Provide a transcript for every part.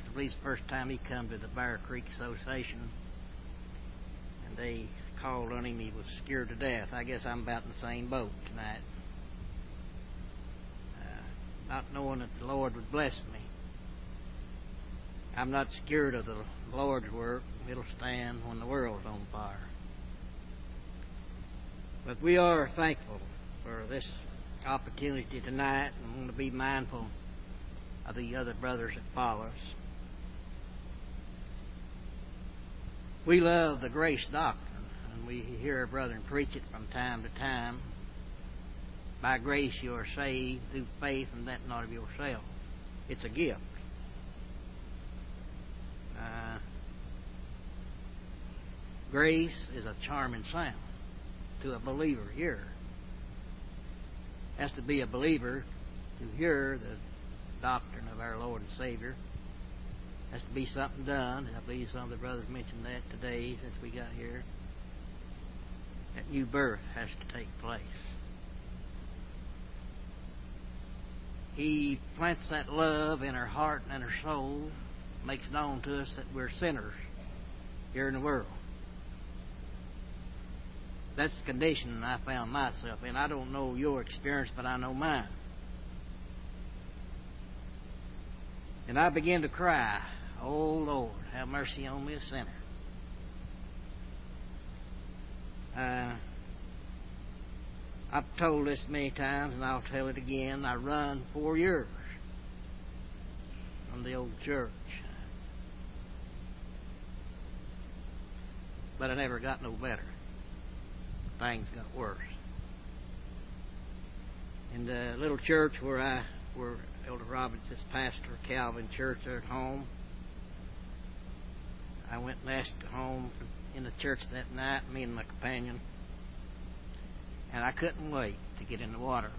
I believe the first time he come to the Bear Creek Association, and they called on him. He was scared to death. I guess I'm about in the same boat tonight. Not knowing that the Lord would bless me. I'm not scared of the Lord's work. It'll stand when the world's on fire. But we are thankful for this opportunity tonight, and want to be mindful of the other brothers that follow us. We love the grace doctrine, and we hear our brethren preach it from time to time. By grace you are saved through faith, and that not of yourself. It's a gift. Grace is a charming sound to a believer here. Has to be a believer to hear the doctrine of our Lord and Savior. Has to be something done. I believe some of the brothers mentioned that today since we got here. That new birth has to take place. He plants that love in our heart and our soul, makes known to us that we're sinners here in the world. That's the condition I found myself in. I don't know your experience, but I know mine. And I began to cry, "Oh Lord, have mercy on me, a sinner." I've told this many times, and I'll tell it again. I run 4 years from the old church. But I never got no better. Things got worse. In the little church where Elder Roberts is pastor, Calvin Church there at home, I went and asked home in the church that night, me and my companion, and I couldn't wait to get in the water.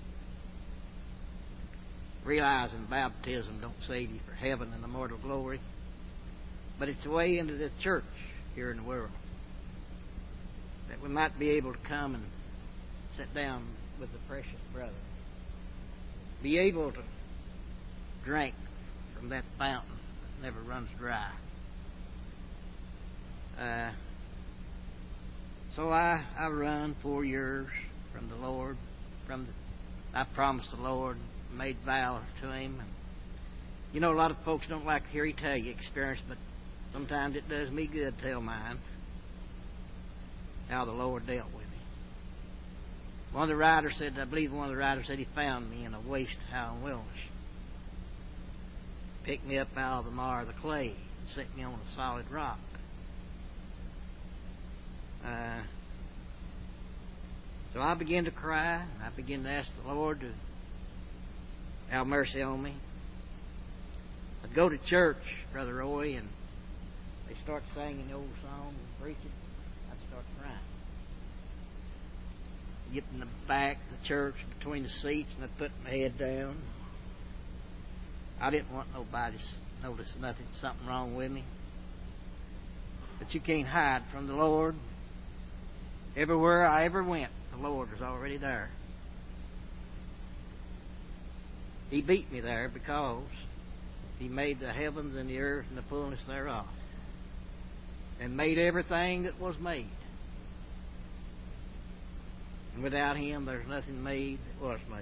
Realizing baptism don't save you for heaven and immortal glory, but it's a way into the church here in the world, that we might be able to come and sit down with the precious brother, be able to drink from that fountain that never runs dry. So I run 4 years from the Lord. I promised the Lord, made vow to Him. You know, a lot of folks don't like to hear you tell you experience, but sometimes it does me good to tell mine. How the Lord dealt with me. One of the writers said, I believe one of the writers said, He found me in a waste Highland wilderness. Picked me up out of the mire of the clay and set me on a solid rock. So I began to cry, and I began to ask the Lord to have mercy on me. I'd go to church, Brother Roy, and they start singing the old song and preaching. I'd start crying. Get in the back of the church between the seats, and I'd put my head down. I didn't want nobody to notice something wrong with me. But you can't hide from the Lord. Everywhere I ever went, the Lord was already there. He beat me there because He made the heavens and the earth and the fullness thereof, and made everything that was made. And without Him, there's nothing made that was made.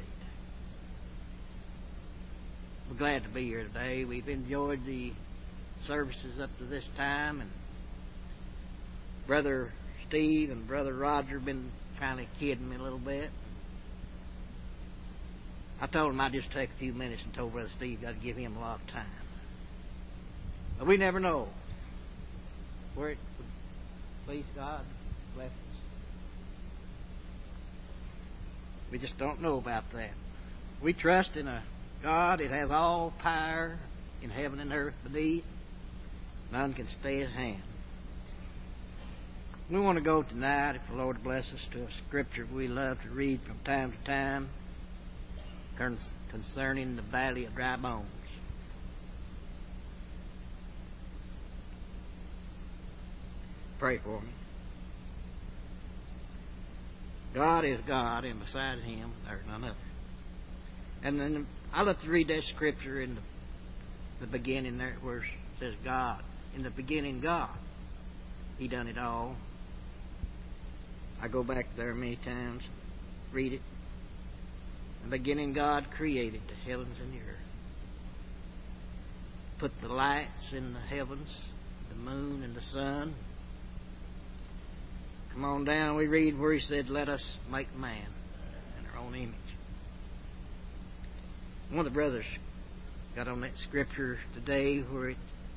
We're glad to be here today. We've enjoyed the services up to this time, and Brother Steve and Brother Roger have been kind of kidding me a little bit. I told them I'd just take a few minutes and told Brother Steve I'd give him a lot of time. But we never know where it would please God, bless us. We just don't know about that. We trust in a God that has all power in heaven and earth beneath. None can stay His hand. We want to go tonight, if the Lord bless us, to a scripture we love to read from time to time concerning the valley of dry bones. Pray for me. God is God, and beside Him there is none other. And then I love to read that scripture in the The beginning there where it says God. In the beginning, God. He done it all. I go back there many times, read it. In the beginning, God created the heavens and the earth. Put the lights in the heavens, the moon and the sun. Come on down, we read where He said, let us make man in our own image. One of the brothers got on that scripture today where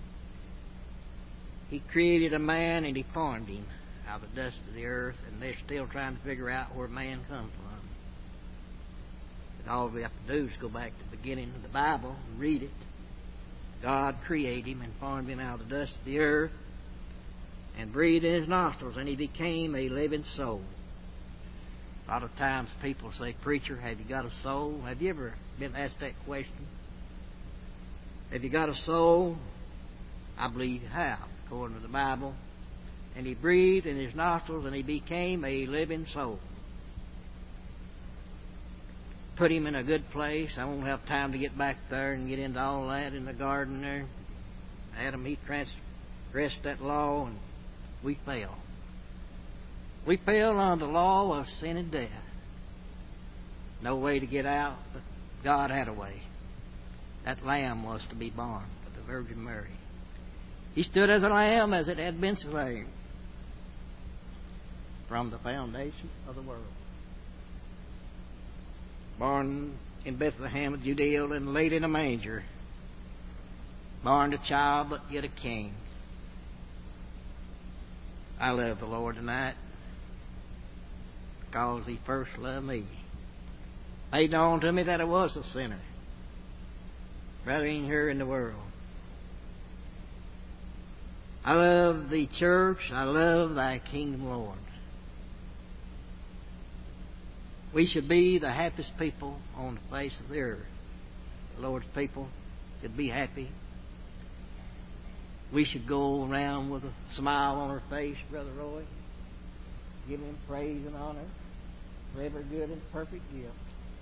He created a man and He formed him out of the dust of the earth, and they're still trying to figure out where man comes from. But all we have to do is go back to the beginning of the Bible and read it. God created him and formed him out of the dust of the earth and breathed in his nostrils, and he became a living soul. A lot of times people say, preacher, have you got a soul? Have you ever been asked that question? Have you got a soul? I believe you have, according to the Bible. And he breathed in his nostrils, and he became a living soul. Put him in a good place. I won't have time to get back there and get into all that in the garden there. Adam, he transgressed that law, and we fell. We fell under the law of sin and death. No way to get out, but God had a way. That lamb was to be born of the Virgin Mary. He stood as a lamb as it had been slain from the foundation of the world. Born in Bethlehem of Judea and laid in a manger. Born a child, but yet a king. I love the Lord tonight because He first loved me. Made known to me that I was a sinner, brethren here in the world. I love the church. I love Thy kingdom, Lord. We should be the happiest people on the face of the earth. The Lord's people should be happy. We should go around with a smile on our face, Brother Roy. Give Him praise and honor for every good and perfect gift.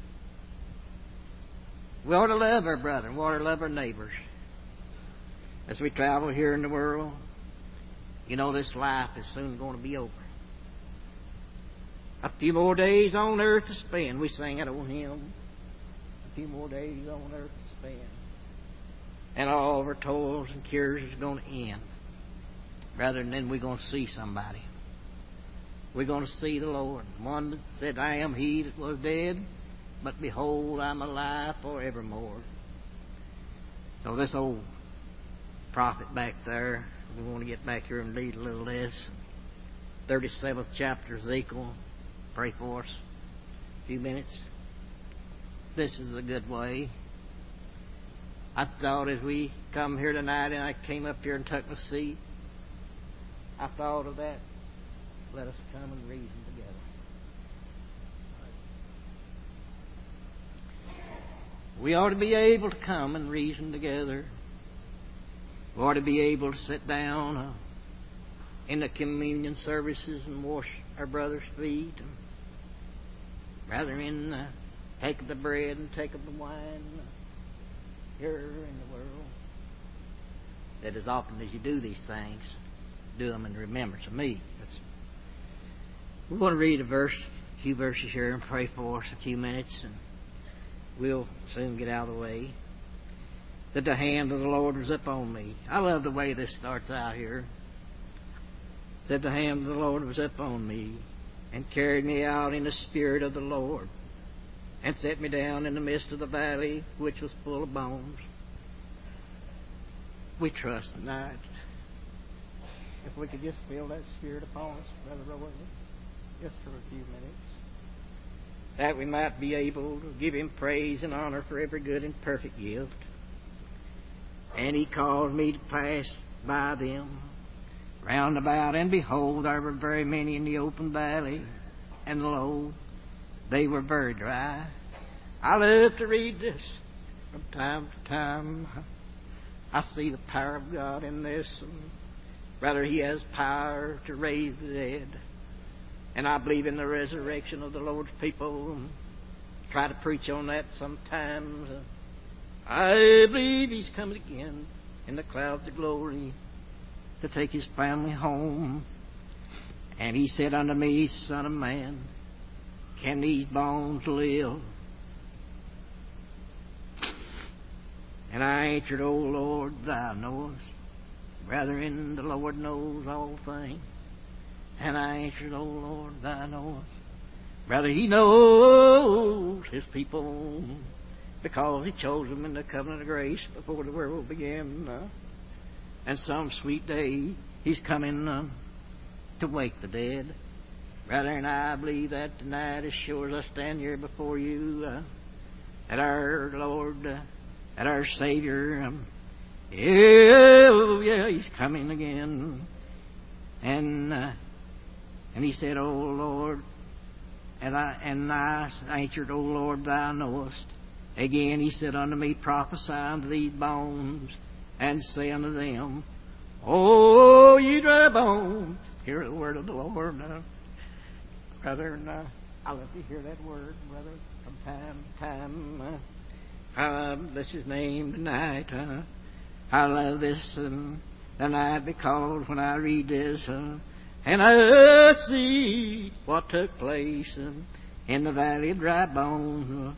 We ought to love our brethren. We ought to love our neighbors. As we travel here in the world, you know this life is soon going to be over. A few more days on earth to spend. We sang that old hymn. A few more days on earth to spend. And all of our toils and cares is going to end. Rather than then we're going to see somebody. We're going to see the Lord. One that said, I am He that was dead, but behold, I'm alive forevermore. So this old prophet back there, we want to get back here and read a little less. 37th chapter, Ezekiel. Pray for us. A few minutes. This is a good way. I thought as we come here tonight and I came up here and took my seat, I thought of that. Let us come and reason together. We ought to be able to come and reason together. We ought to be able to sit down in the communion services and wash our brother's feet. And rather in take of the bread and take of the wine here in the world. That as often as you do these things, do them in remembrance of me. We want to read a few verses here and pray for us a few minutes, and we'll soon get out of the way. That the hand of the Lord was upon me. I love the way this starts out here. Said the hand of the Lord was upon me, and carried me out in the spirit of the Lord, and set me down in the midst of the valley, which was full of bones. We trust tonight. If we could just feel that spirit upon us, Brother Rowan, just for a few minutes, that we might be able to give Him praise and honor for every good and perfect gift. And He caused me to pass by them round about, and behold, there were very many in the open valley, and lo, they were very dry. I love to read this from time to time. I see the power of God in this, and rather He has power to raise the dead. And I believe in the resurrection of the Lord's people, and try to preach on that sometimes. I believe he's coming again in the clouds of glory to take his family home. And he said unto me, Son of man, can these bones live? And I answered, O Lord, thou knowest. Brethren, the Lord knows all things. And I answered, O Lord, thou knowest. Brother, he knows his people, because he chose them in the covenant of grace before the world began. And some sweet day he's coming to wake the dead. Brother, and I believe that tonight, as sure as I stand here before you, that our Lord, that our Savior, yeah, he's coming again. And he said, O Lord, and I answered, O Lord, thou knowest. Again he said unto me, Prophesy unto these bones, and say unto them, O ye dry bones, hear the word of the Lord. Brother, I love to hear that word, brother, from time to time. Bless his name tonight. I love this tonight, because when I read this, and I see what took place in the valley of dry bones,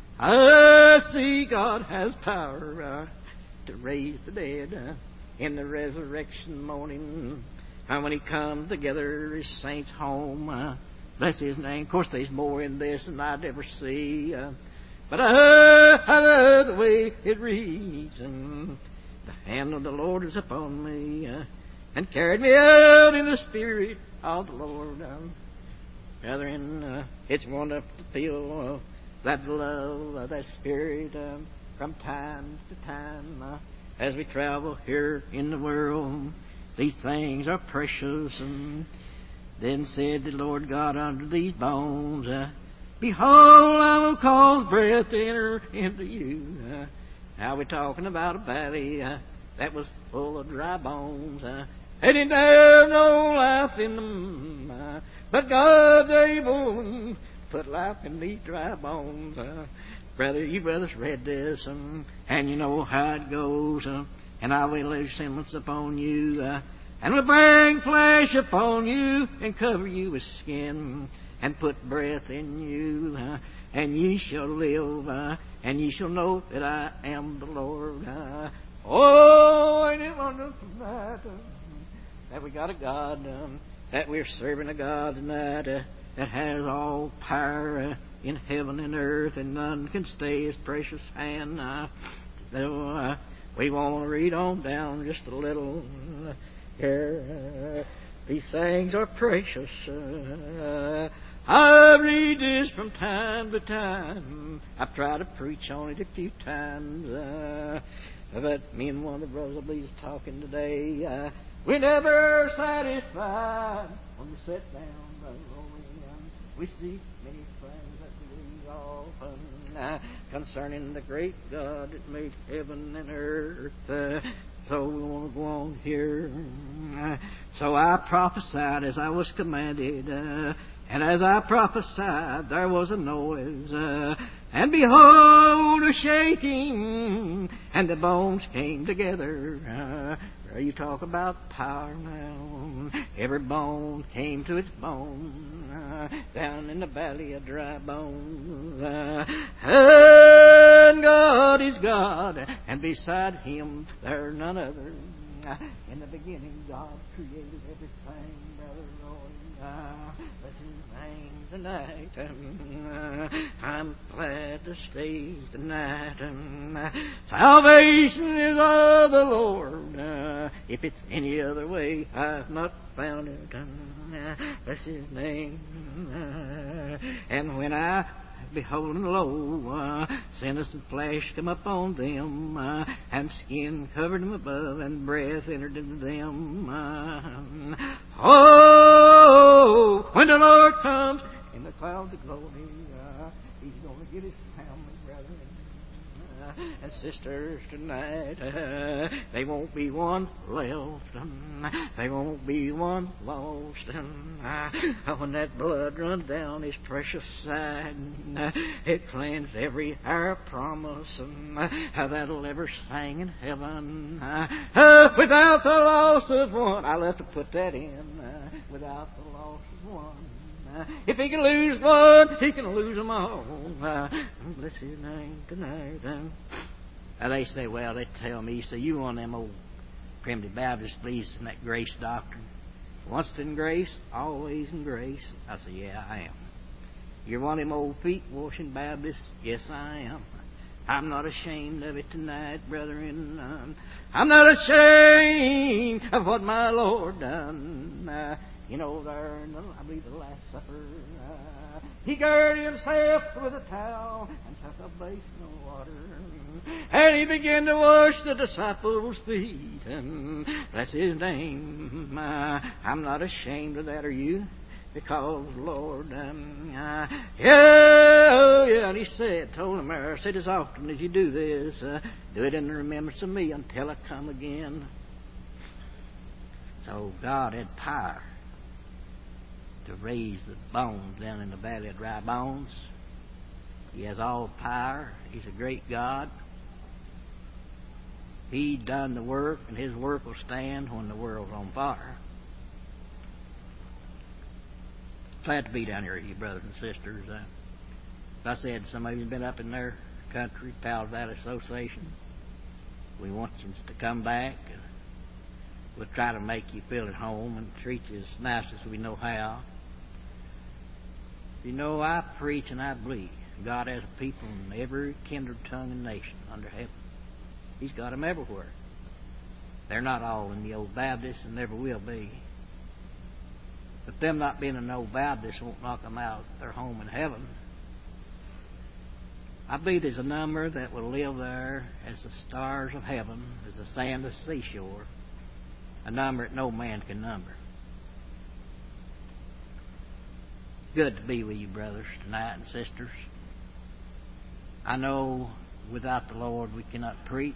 I see God has power to raise the dead in the resurrection morning. And when he comes together his saints home, bless his name. Of course, there's more in this than I'd ever see. But I love the way it reads. The hand of the Lord is upon me, and carried me out in the Spirit of the Lord. Brethren, it's wonderful to feel that love, that Spirit, from time to time, as we travel here in the world. These things are precious. And then said the Lord God unto these bones, Behold, I will cause breath to enter into you. Now we're talking about a valley that was full of dry bones. They didn't have no life in them. But God's able to put life in these dry bones. Brother, you brothers read this, and you know how it goes. And I will lay semblance upon you, and will bring flesh upon you, and cover you with skin, and put breath in you, and ye shall live, and ye shall know that I am the Lord. Oh, ain't it wonderful tonight that we got a God, that we're serving a God tonight that has all power in heaven and earth, and none can stay his precious hand. We want to read on down just a little here. These things are precious. I read this from time to time. I've tried to preach on it a few times. But me and one of the brothers, I believe, is talking today. We're never satisfied when we sit down, Brother William. We see many things that we often concerning the great God that made heaven and earth. So we want to go on here. So I prophesied as I was commanded. And as I prophesied, there was a noise. And behold, a shaking. And the bones came together. You talk about power now. Every bone came to its bone. Down in the valley of dry bones. And God is God. And beside him there's none other. In the beginning God created everything, Brother Roy. But his name tonight. I'm glad to stay tonight. Salvation is of the Lord. If it's any other way, I've not found it. That's his name. And when I behold, lo, sinners and flesh come upon them, and skin covered them above, and breath entered into them. Oh, when the Lord comes in the clouds of glory, he's going to get his family, brethren. and sisters tonight. There won't be one left. There won't be one lost. When that blood runs down His precious side, it cleansed every hour promise. How that'll ever sing in heaven. Without the loss of one. I'll have to put that in. Without the loss of one. If He can lose one, He can lose them all. Bless His name tonight. Now they say, well, they tell me, so you one of them old primitive Baptists believes in that grace doctrine. Once in grace, always in grace. I say, yeah, I am. You're one of them old feet washing Baptists? Yes, I am. I'm not ashamed of it tonight, brethren. I'm not ashamed of what my Lord done. You know, there in I believe the Last Supper, He girded Himself with a towel and took a basin of water, and He began to wash the disciples' feet. And bless His name. I'm not ashamed of that, are you? Because, Lord, yeah, and He told him there, said, as often as you do this, do it in the remembrance of me until I come again. So God had power to raise the bones down in the valley of dry bones. He has all power. He's a great God. He done the work, and His work will stand when the world's on fire. Glad to be down here with you, brothers and sisters. As I said, some of you have been up in their country, Powell Valley Association. We want you to come back. We'll try to make you feel at home and treat you as nice as we know how. You know, I preach and I believe God has a people in every kindred tongue and nation under heaven. He's got them everywhere. They're not all in the old Baptists and never will be. But them not being an old Baptist won't knock them out of their home in heaven. I believe there's a number that will live there as the stars of heaven, as the sand of the seashore, a number that no man can number. Good to be with you, brothers, tonight and sisters. I know without the Lord we cannot preach.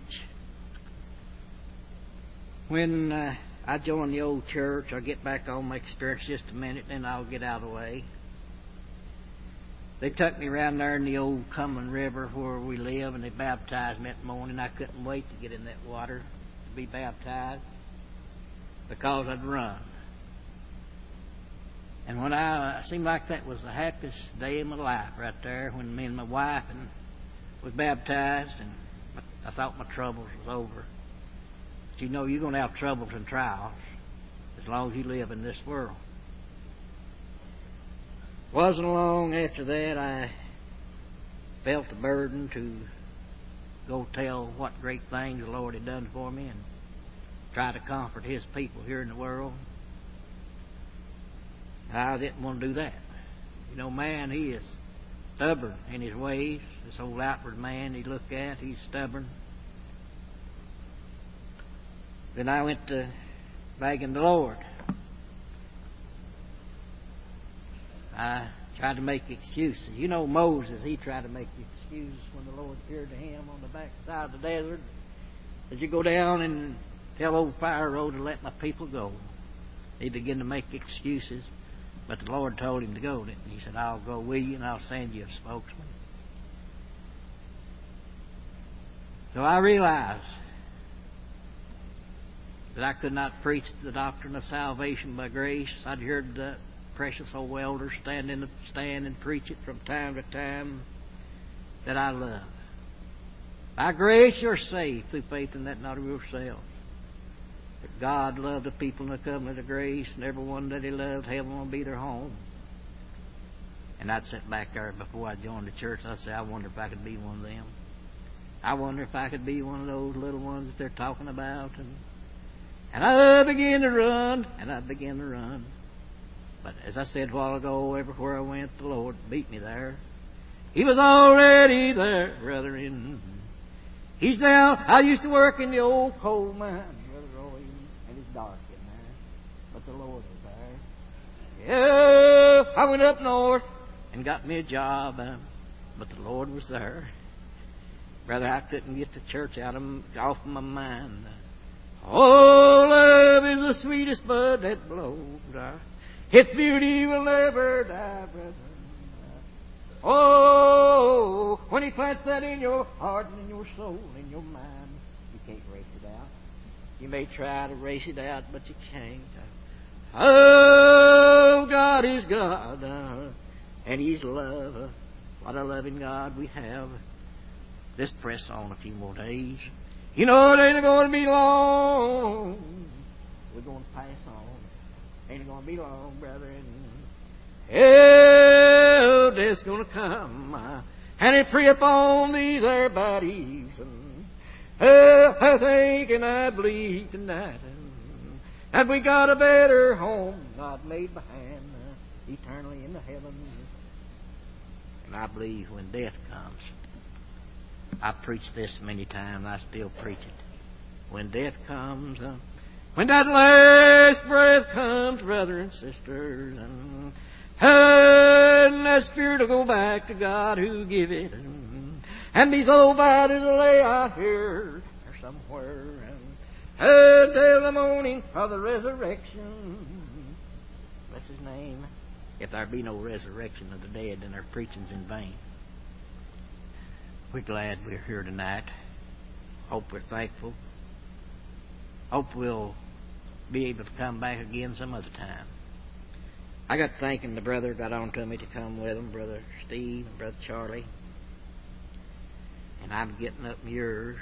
When I join the old church, I'll get back on my experience just a minute, then I'll get out of the way. They took me around there in the old Cumberland River where we live, and they baptized me that morning. I couldn't wait to get in that water to be baptized because I'd run. And when it seemed like that was the happiest day of my life right there, when me and my wife was baptized, and I thought my troubles was over. But you know, you're going to have troubles and trials as long as you live in this world. Wasn't long after that I felt the burden to go tell what great things the Lord had done for me and try to comfort His people here in the world. I didn't want to do that. You know, man, he is stubborn in his ways. This old outward man you look at, he's stubborn. Then I went to begging the Lord. I tried to make excuses. You know Moses, he tried to make excuses when the Lord appeared to him on the backside of the desert. As you go down and tell old Pharaoh to let my people go, he began to make excuses. But the Lord told him to go. He said, I'll go with you and I'll send you a spokesman. So I realized that I could not preach the doctrine of salvation by grace. I'd heard the precious old elders stand in the stand and preach it from time to time that I love. By grace you're saved through faith in that, not of yourselves. But God loved the people in the covenant of grace, and everyone that He loved, heaven will be their home. And I'd sit back there before I joined the church. I'd say, I wonder if I could be one of them. I wonder if I could be one of those little ones that they're talking about. And I began to run, and I began to run. But as I said a while ago, everywhere I went, the Lord beat me there. He was already there, brethren. He's there. I used to work in the old coal mine. And it's dark in there, but the Lord was there. Yeah, I went up north and got me a job, but the Lord was there. Brother, I couldn't get the church off of my mind. Oh, love is the sweetest bud that blows. Its beauty will never die, brother. Oh, when He plants that in your heart and in your soul and in your mind, you can't race it out. You may try to race it out, but you can't. Oh, God is God, and He's love. What a loving God we have. Let's press on a few more days. You know it ain't going to be long. We're going to pass on. Ain't going to be long, brethren. Hell, death's going to come, and it pre upon these our bodies. I think and I believe tonight that we got a better home, God made by hand, eternally in the heavens. And I believe when death comes, I've preached this many times, I still preach it. When death comes, when that last breath comes, brothers and sisters, and that spirit will go back to God who give it. And these old bodies will lay out here or somewhere until the morning of the resurrection. Bless His name. If there be no resurrection of the dead, then our preaching's in vain. We're glad we're here tonight. Hope we're thankful. Hope we'll be able to come back again some other time. I got thanking the brother got on to me to come with him, Brother Steve and Brother Charlie. And I'm getting up yours.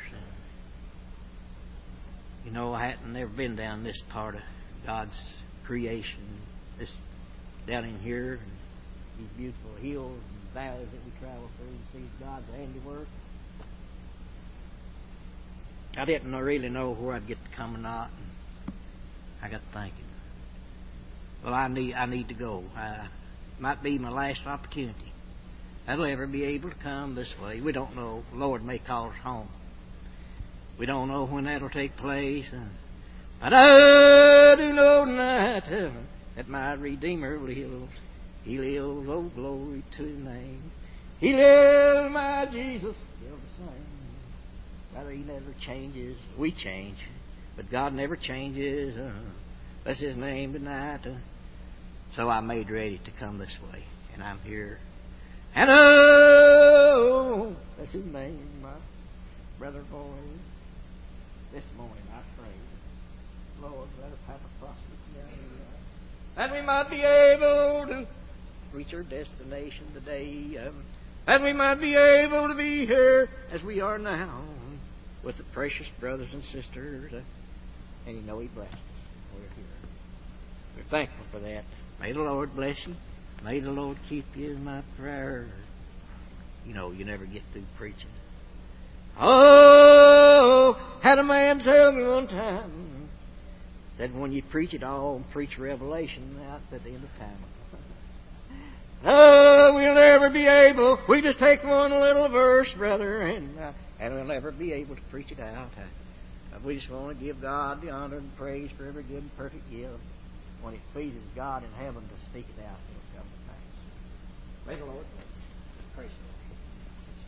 You know, I hadn't never been down this part of God's creation, this down in here, and these beautiful hills and valleys that we travel through and see God's handiwork. I didn't really know where I'd get to come or not. And I got thinking, well, I need to go. Might be my last opportunity. I'll ever be able to come this way. We don't know. The Lord may call us home. We don't know when that'll take place. But I do know tonight that my Redeemer lives. He lives, oh glory to His name. He lives, my Jesus, still the same. Brother, He never changes. We change, but God never changes. Bless His name tonight. So I made ready to come this way, and I'm here. And oh, that's His name, my brother boy. This morning I pray, Lord, let us have a prosperous day, that we might be able to reach our destination today, that we might be able to be here as we are now with the precious brothers and sisters. And you know He blessed us. We're here. We're thankful for that. May the Lord bless you. May the Lord keep you in my prayer. You know, you never get through preaching. Oh, had a man tell me one time, said when you preach it all and preach Revelation, that's at the end of time. Oh, we'll never be able. We just take one little verse, brother, and we'll never be able to preach it out. We just want to give God the honor and praise for every good and perfect gift. When it pleases God in heaven to speak it out, it'll come to pass. May the Lord bless you. Praise the Lord.